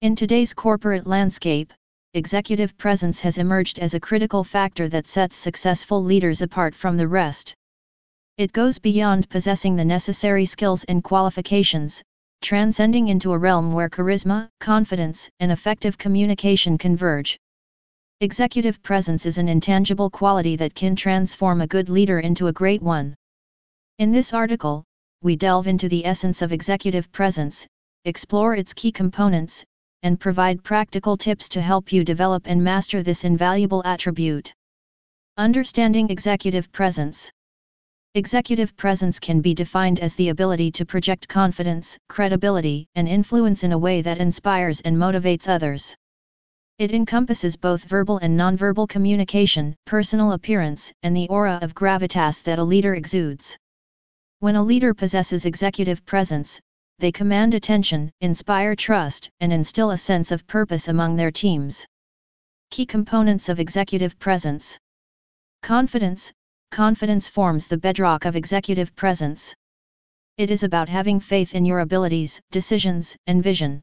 In today's corporate landscape, executive presence has emerged as a critical factor that sets successful leaders apart from the rest. It goes beyond possessing the necessary skills and qualifications, transcending into a realm where charisma, confidence, and effective communication converge. Executive presence is an intangible quality that can transform a good leader into a great one. In this article, we delve into the essence of executive presence, explore its key components, and provide practical tips to help you develop and master this invaluable attribute. Understanding executive presence. Executive presence can be defined as the ability to project confidence, credibility, and influence in a way that inspires and motivates others. It encompasses both verbal and nonverbal communication, personal appearance, and the aura of gravitas that a leader exudes. When a leader possesses executive presence, they command attention, inspire trust, and instill a sense of purpose among their teams. Key components of executive presence. Confidence. Confidence forms the bedrock of executive presence. It is about having faith in your abilities, decisions, and vision.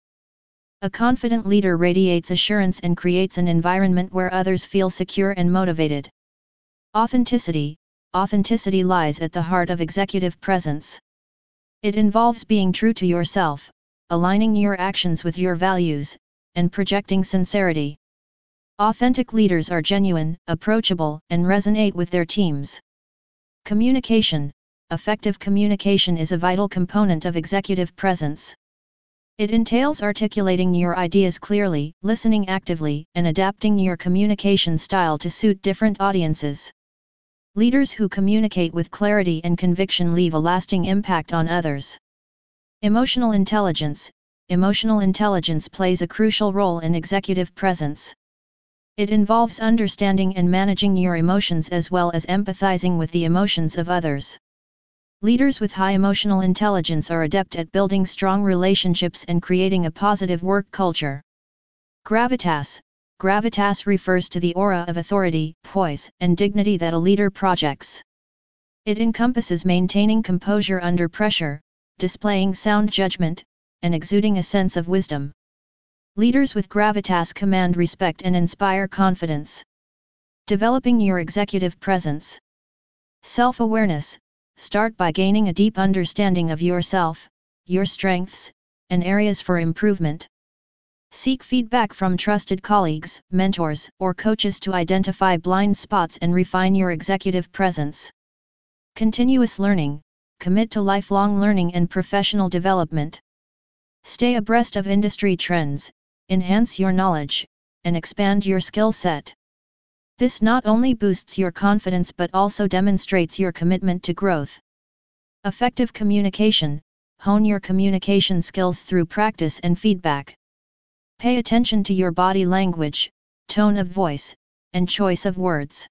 A confident leader radiates assurance and creates an environment where others feel secure and motivated. Authenticity. Authenticity lies at the heart of executive presence. It involves being true to yourself, aligning your actions with your values, and projecting sincerity. Authentic leaders are genuine, approachable, and resonate with their teams. Communication. Effective communication is a vital component of executive presence. It entails articulating your ideas clearly, listening actively, and adapting your communication style to suit different audiences. Leaders who communicate with clarity and conviction leave a lasting impact on others. Emotional intelligence. Emotional intelligence plays a crucial role in executive presence. It involves understanding and managing your emotions as well as empathizing with the emotions of others. Leaders with high emotional intelligence are adept at building strong relationships and creating a positive work culture. Gravitas. Gravitas refers to the aura of authority, poise, and dignity that a leader projects. It encompasses maintaining composure under pressure, displaying sound judgment, and exuding a sense of wisdom. Leaders with gravitas command respect and inspire confidence. Developing your executive presence. Self-awareness. Start by gaining a deep understanding of yourself, your strengths, and areas for improvement. Seek feedback from trusted colleagues, mentors, or coaches to identify blind spots and refine your executive presence. Continuous learning. Commit to lifelong learning and professional development. Stay abreast of industry trends, enhance your knowledge, and expand your skill set. This not only boosts your confidence but also demonstrates your commitment to growth. Effective communication. Hone your communication skills through practice and feedback. Pay attention to your body language, tone of voice, and choice of words.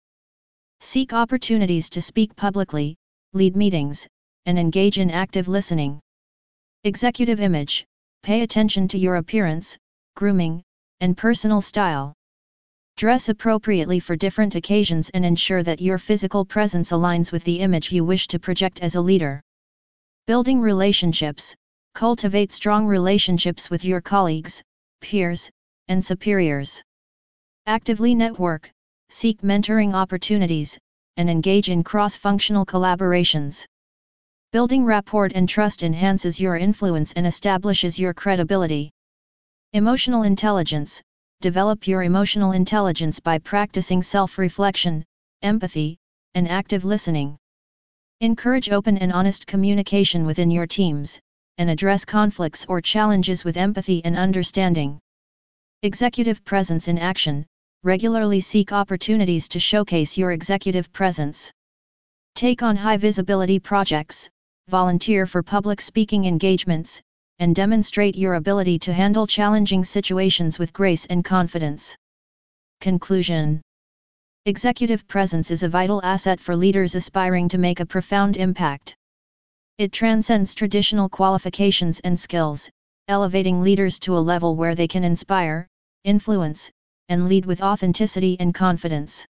Seek opportunities to speak publicly, lead meetings, and engage in active listening. Executive image. Pay attention to your appearance, grooming, and personal style. Dress appropriately for different occasions and ensure that your physical presence aligns with the image you wish to project as a leader. Building relationships. Cultivate strong relationships with your colleagues, peers, and superiors. Actively network, seek mentoring opportunities, and engage in cross-functional collaborations. Building rapport and trust enhances your influence and establishes your credibility. Emotional intelligence. Develop your emotional intelligence by practicing self-reflection, empathy, and active listening. Encourage open and honest communication within your teams, and address conflicts or challenges with empathy and understanding. Executive presence in action. Regularly seek opportunities to showcase your executive presence. Take on high-visibility projects, volunteer for public speaking engagements, and demonstrate your ability to handle challenging situations with grace and confidence. Conclusion. Executive presence is a vital asset for leaders aspiring to make a profound impact. It transcends traditional qualifications and skills, elevating leaders to a level where they can inspire, influence, and lead with authenticity and confidence.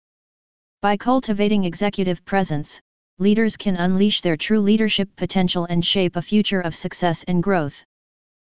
By cultivating executive presence, leaders can unleash their true leadership potential and shape a future of success and growth.